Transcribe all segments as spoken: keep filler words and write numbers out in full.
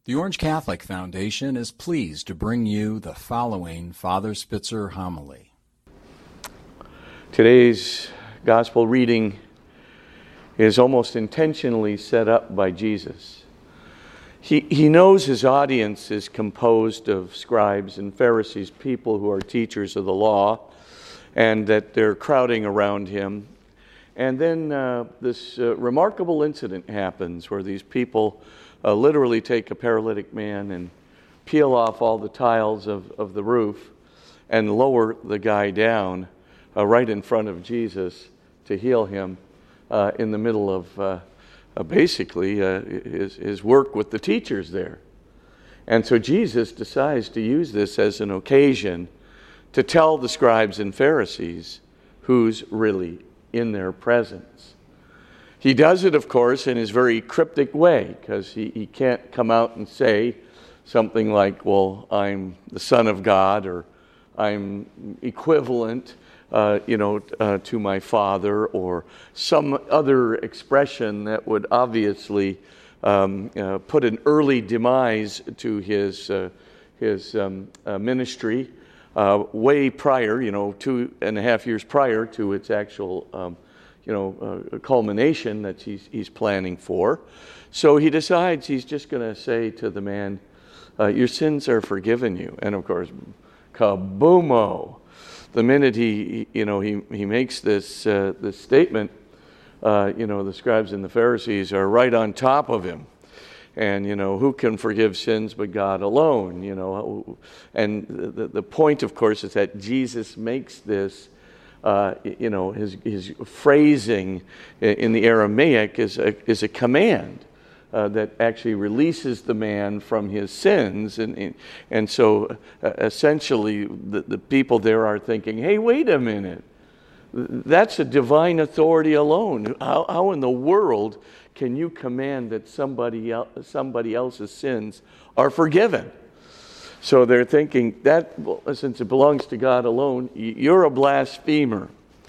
The Orange Catholic Foundation is pleased to bring you the following Father Spitzer homily. Today's gospel reading is almost intentionally set up by Jesus. He, he knows his audience is composed of scribes and Pharisees, people who are teachers of the law, and that they're crowding around him. And then uh, this uh, remarkable incident happens where these people uh, literally take a paralytic man and peel off all the tiles of, of the roof and lower the guy down uh, right in front of Jesus to heal him uh, in the middle of uh, uh, basically uh, his, his work with the teachers there. And so Jesus decides to use this as an occasion to tell the scribes and Pharisees who's really in their presence. He does it, of course, in his very cryptic way, because he, he can't come out and say something like, well, I'm the Son of God, or I'm equivalent, uh, you know, uh, to my Father, or some other expression that would obviously um, uh, put an early demise to his, uh, his um, uh, ministry, uh, way prior, you know, two and a half years prior to its actual um, you know, uh, culmination that he's, he's planning for. So he decides he's just going to say to the man, uh, your sins are forgiven you. And of course, kaboomo! The minute he, you know, he, he makes this, uh, this statement, uh, you know, the scribes and the Pharisees are right on top of him. And, you know, who can forgive sins but God alone, you know. And the, the point, of course, is that Jesus makes this Uh, you know, his, his phrasing in the Aramaic is a, is a command uh, that actually releases the man from his sins. And, and so uh, essentially the, the people there are thinking, hey, wait a minute. That's a divine authority alone. How, how in the world can you command that somebody else, somebody else's sins are forgiven? So they're thinking that, since it belongs to God alone, you're a blasphemer.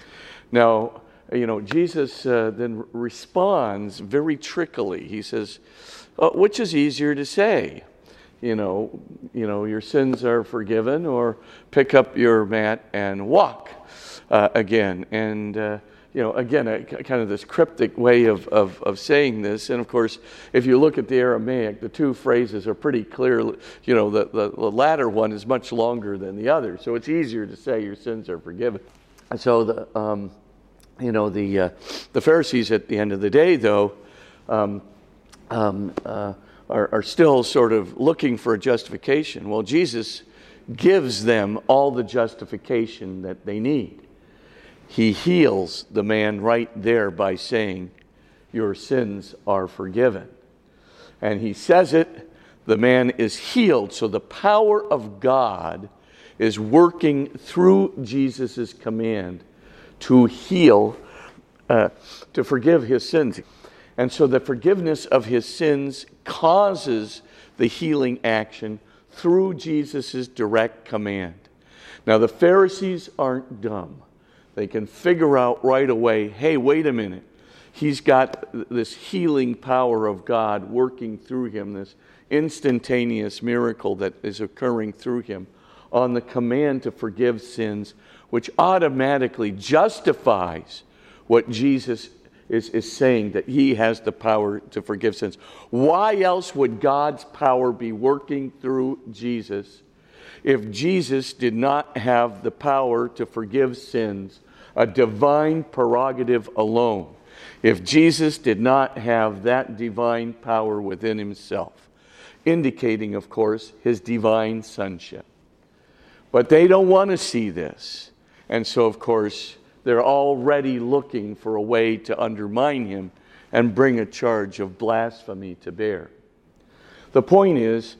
Now, you know, Jesus uh, then responds very trickily. He says, uh, which is easier to say? You know, you know, your sins are forgiven, or pick up your mat and walk uh, again. And, uh, you know, again, a, kind of this cryptic way of, of, of saying this. And of course, if you look at the Aramaic, the two phrases are pretty clear. You know, the, the, the latter one is much longer than the other. So it's easier to say your sins are forgiven. So, the, um, you know, the, uh, the Pharisees at the end of the day, though, um, um, uh, are, are still sort of looking for a justification. Well, Jesus gives them all the justification that they need. He heals the man right there by saying, your sins are forgiven. And he says it, the man is healed. So the power of God is working through Jesus' command to heal, uh, to forgive his sins. And so the forgiveness of his sins causes the healing action through Jesus' direct command. Now the Pharisees aren't dumb. They can figure out right away, hey, wait a minute. He's got this healing power of God working through him, this instantaneous miracle that is occurring through him on the command to forgive sins, which automatically justifies what Jesus is, is saying, that he has the power to forgive sins. Why else would God's power be working through Jesus if Jesus did not have the power to forgive sins, a divine prerogative alone? If Jesus did not have that divine power within himself, indicating, of course, his divine sonship. But they don't want to see this. And so, of course, they're already looking for a way to undermine him and bring a charge of blasphemy to bear. The point is,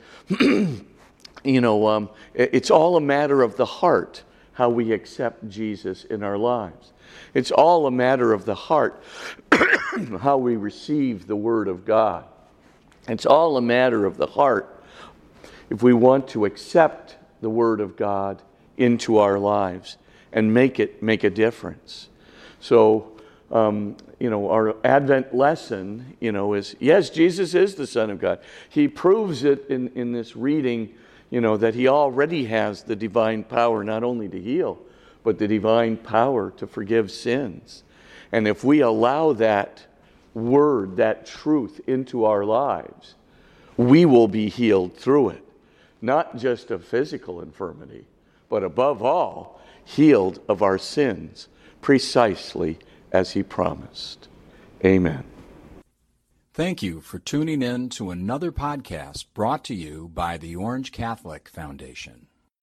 you know, um, it's all a matter of the heart, how we accept Jesus in our lives. It's all a matter of the heart, how we receive the Word of God. It's all a matter of the heart if we want to accept the Word of God into our lives and make it make a difference. So um, you know, our Advent lesson, you know, is, yes, Jesus is the Son of God. He proves it in, in this reading, you know, that he already has the divine power not only to heal, but the divine power to forgive sins. And if we allow that word, that truth into our lives, we will be healed through it. Not just of physical infirmity, but above all, healed of our sins, precisely as he promised. Amen. Thank you for tuning in to another podcast brought to you by the Orange Catholic Foundation.